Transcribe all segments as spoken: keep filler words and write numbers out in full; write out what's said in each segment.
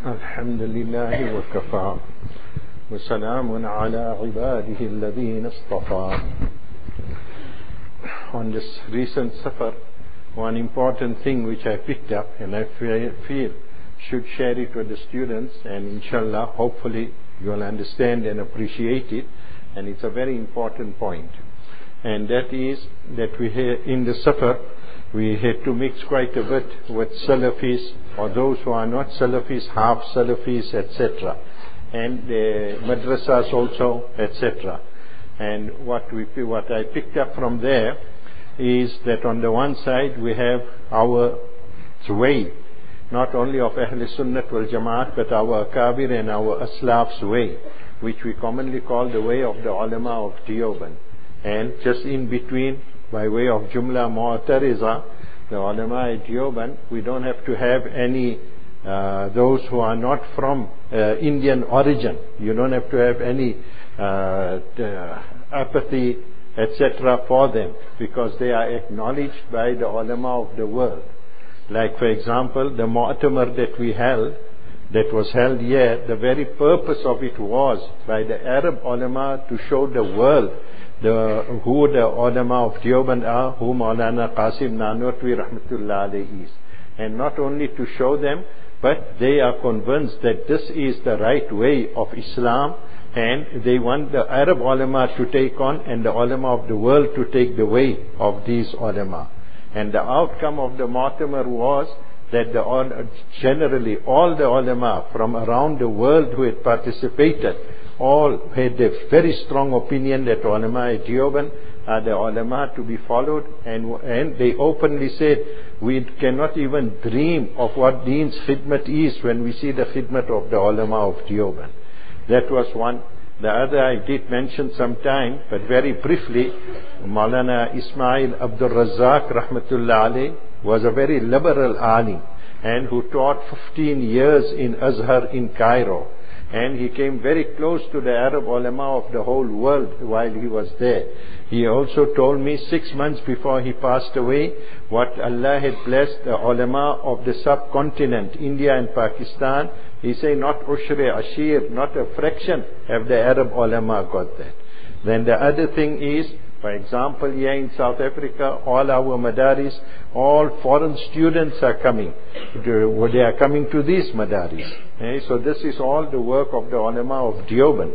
الحمد لله وكفى وسلام على عباده الذين اصطفى. On this recent safar, one important thing which I picked up and I feel should share it with the students, and inshallah hopefully you will understand and appreciate it, and it's a very important point, and that is that we had in the safar we had to mix quite a bit with Salafis or those who are not Salafis, half Salafis, et cetera, and the madrasas also, et cetera. And what we what I picked up from there is that on the one side we have our way, not only of Ahl Sunnat wal Jamaat, but our Akabir and our Aslaf's way, which we commonly call the way of the ulama of Deoband. And just in between, by way of Jumla Mu'tariza, the ulama at Deoband, we don't have to have any uh, those who are not from uh, Indian origin. You don't have to have any uh, apathy, et cetera for them, because they are acknowledged by the ulama of the world. Like for example, the Mu'tamar that we held, that was held here, the very purpose of it was by the Arab ulama to show the world the, who the ulama of Deoband are, who Maulana Qasim Nanotwi Rahmatullah alayhi is. And not only to show them, but they are convinced that this is the right way of Islam, and they want the Arab ulama to take on and the ulama of the world to take the way of these ulama. And the outcome of the Mu'tamar was that the, generally all the ulama from around the world who had participated all had a very strong opinion that ulama at Deoband are the ulama to be followed, and, and they openly said, we cannot even dream of what Deen's khidmat is when we see the khidmat of the ulama of Deoband. That was one. The other I did mention sometime, but very briefly, Maulana Ismail Abdul Razzaq Rahmatullah alayh was a very liberal alim, and who taught fifteen years in Azhar in Cairo. And he came very close to the Arab ulama of the whole world while he was there. He also told me six months before he passed away what Allah had blessed the ulama of the subcontinent, India and Pakistan. He said not ushre ashir, not a fraction have the Arab ulama got that. Then the other thing is, for example, here in South Africa, all our madaris, all foreign students are coming. They are coming to these madaris. Okay? So this is all the work of the ulama of Deoband.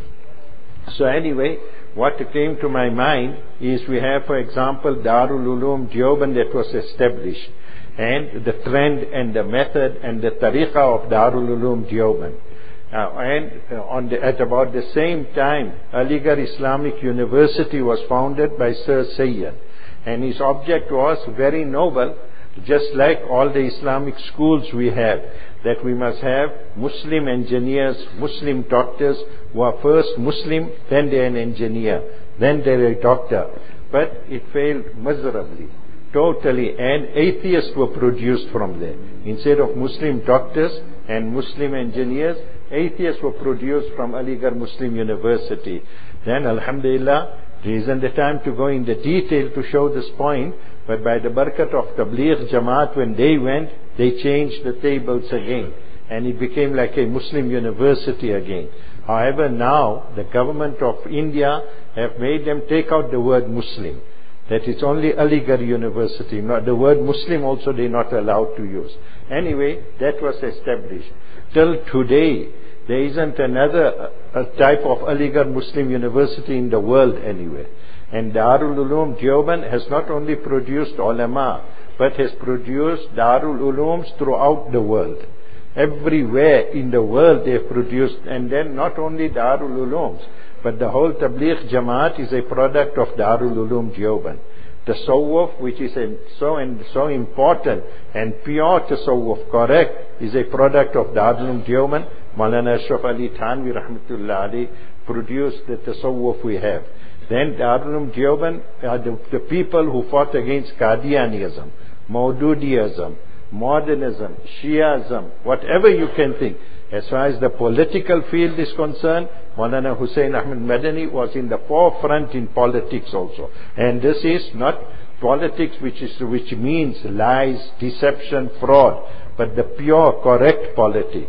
So anyway, what came to my mind is we have, for example, Darul Uloom Deoband that was established, and the trend and the method and the tariqah of Darul Uloom Deoband. Uh, and uh, on the, at about the same time, Aligarh Islamic University was founded by Sir Sayyid, and his object was very noble, just like all the Islamic schools we have, that we must have Muslim engineers, Muslim doctors who are first Muslim, then they're an engineer, then they're a doctor. But it failed miserably, totally, and atheists were produced from there. Instead of Muslim doctors and Muslim engineers, atheists were produced from Aligarh Muslim University. Then alhamdulillah, there isn't the time to go into detail to show this point, but by the barakat of Tabligh Jamaat, when they went, they changed the tables again, and it became like a Muslim university again. However, now the government of India have made them take out the word Muslim, that it's only Aligarh University. Not the word Muslim also they're not allowed to use. Anyway, that was established. Till today, there isn't another uh, type of Aligarh Muslim University in the world anywhere. And Darul Uloom Deoband has not only produced ulama, but has produced Darul Ulooms throughout the world. Everywhere in the world they have produced, and then not only Darul Ulooms, but the whole Tabligh Jamaat is a product of Darul Uloom Deoband. Tasawwuf, which is a, so and so important and pure Tasawwuf, correct, is a product of Darul Uloom Deoband. Maulana Ashraf Ali Thanvi Rahmatullah alayhi produced the Tasawwuf we have. Then Darul Uloom Deoband are the, the people who fought against Qadianism, Maududiism, modernism, Shiaism, whatever you can think. As far as the political field is concerned, Maulana Hussain Ahmad Madani was in the forefront in politics also. And this is not politics which is which means lies, deception, fraud, but the pure correct politics.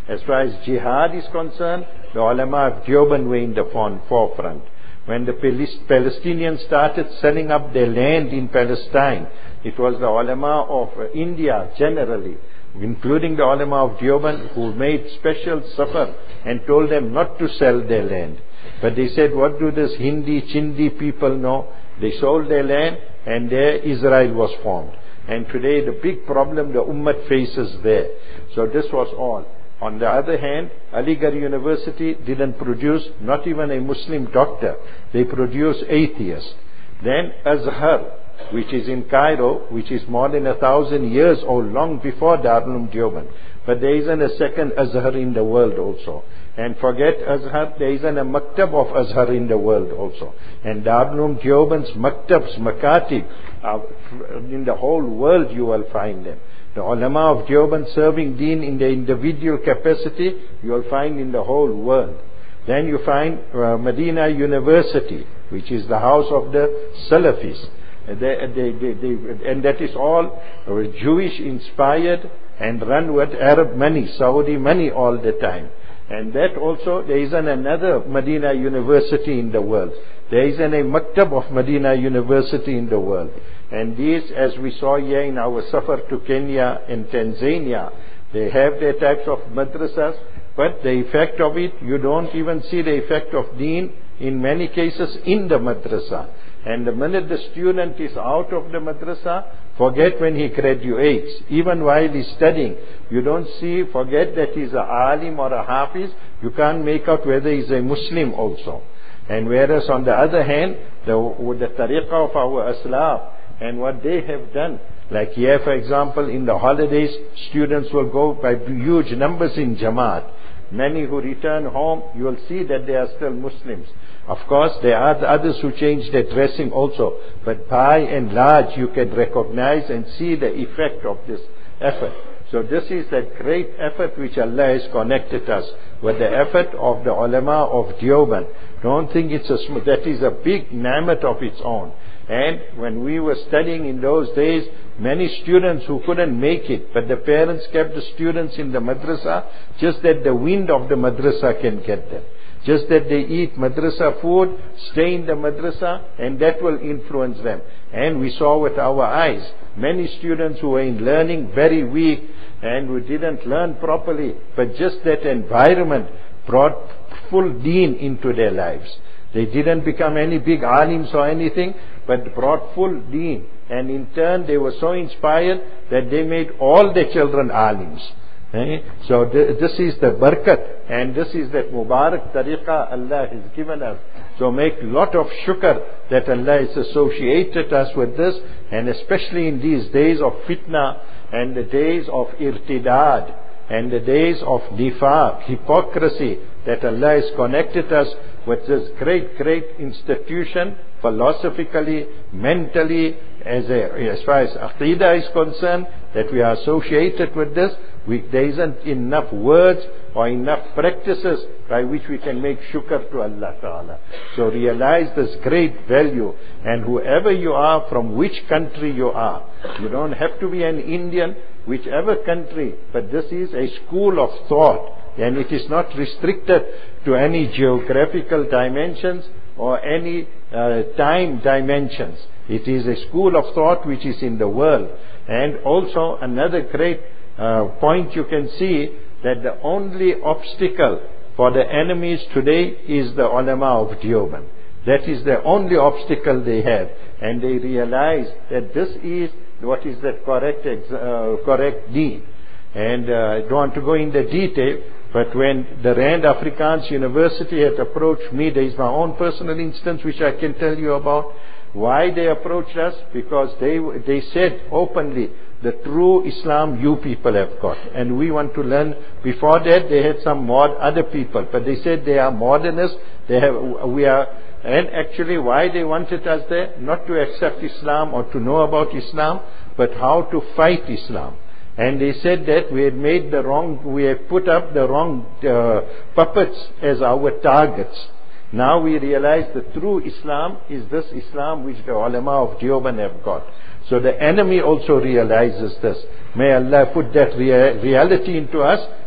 As far as jihad is concerned, the ulama of Deoband were in the forefront. When the Palestinians started selling up their land in Palestine, it was the ulama of India generally, including the ulama of Deoband, who made special safar and told them not to sell their land. But they said, what do this Hindi, Chindi people know? They sold their land and there Israel was formed. And today the big problem the Ummah faces there. So this was all. On the other hand, Aligarh University didn't produce not even a Muslim doctor. They produced atheists. Then Azhar, which is in Cairo, which is more than a thousand years old, long before Darul Uloom Deoband. But there isn't a second Azhar in the world also. And forget Azhar, there isn't a maktab of Azhar in the world also. And Darul Uloom Deoband's maktabs, makatib, are in the whole world you will find them. The ulama of Deoband serving deen in the individual capacity, you will find in the whole world. Then you find uh, Medina University, which is the house of the Salafis. They, they, they, they, and that is all Jewish inspired and run with Arab money, Saudi money all the time. And that also, there isn't another Medina University in the world. There isn't a maktab of Medina University in the world. And these, as we saw here in our safar to Kenya and Tanzania, they have their types of madrasas, but the effect of it, you don't even see the effect of deen in many cases in the madrasa. And the minute the student is out of the madrasa, forget when he graduates. Even while he's studying, you don't see, forget that he's a alim or a hafiz, you can't make out whether he's a Muslim also. And whereas on the other hand, the, with the tariqah of our aslaf, and what they have done, like here for example, in the holidays, students will go by huge numbers in Jamaat. Many who return home, you will see that they are still Muslims. Of course, there are the others who change their dressing also. But by and large, you can recognize and see the effect of this effort. So this is that great effort which Allah has connected us with, the effort of the ulama of Deoband. Don't think it's a, that is a big ni'mat of its own. And when we were studying in those days, many students who couldn't make it, but the parents kept the students in the madrasa, just that the wind of the madrasa can get them. Just that they eat madrasa food, stay in the madrasa, and that will influence them. And we saw with our eyes, many students who were in learning very weak, and who didn't learn properly, but just that environment brought full deen into their lives. They didn't become any big alims or anything, but brought full deen. And in turn, they were so inspired that they made all their children alims. Eh? So th this is the barakat, and this is that Mubarak tariqah Allah has given us. So make lot of shukr that Allah has associated us with this, and especially in these days of fitna, and the days of irtidad, and the days of nifaq, hypocrisy, that Allah has connected us with this great, great institution, philosophically, mentally, as, a, as far as aqidah is concerned, that we are associated with this. We, there isn't enough words or enough practices by which we can make shukr to Allah Ta'ala. So realize this great value, and whoever you are, from which country you are, you don't have to be an Indian, whichever country, but this is a school of thought, and it is not restricted to any geographical dimensions or any uh, time dimensions. It is a school of thought which is in the world. And also another great uh, point you can see, that the only obstacle for the enemies today is the ulama of Deoband. That is the only obstacle they have, and they realize that this is what is the correct uh, correct deen. And uh, I don't want to go in the detail, but when the Rand Afrikaans University had approached me, there is my own personal instance which I can tell you about. Why they approached us? Because they they said openly, the true Islam you people have got, and we want to learn. Before that, they had some mod other people, but they said they are modernists. They have we are, and actually, why they wanted us there? Not to accept Islam or to know about Islam, but how to fight Islam. And they said that we had made the wrong, we had put up the wrong uh, puppets as our targets. Now we realize the true Islam is this Islam which the ulama of Deoband have got. So the enemy also realizes this. May Allah put that rea reality into us,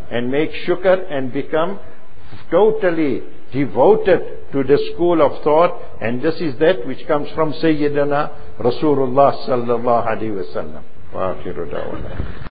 and make shukr and become totally devoted to the school of thought. And this is that which comes from Sayyidina Rasulullah sallallahu alaihi wasallam. Wa akhiru da'wana.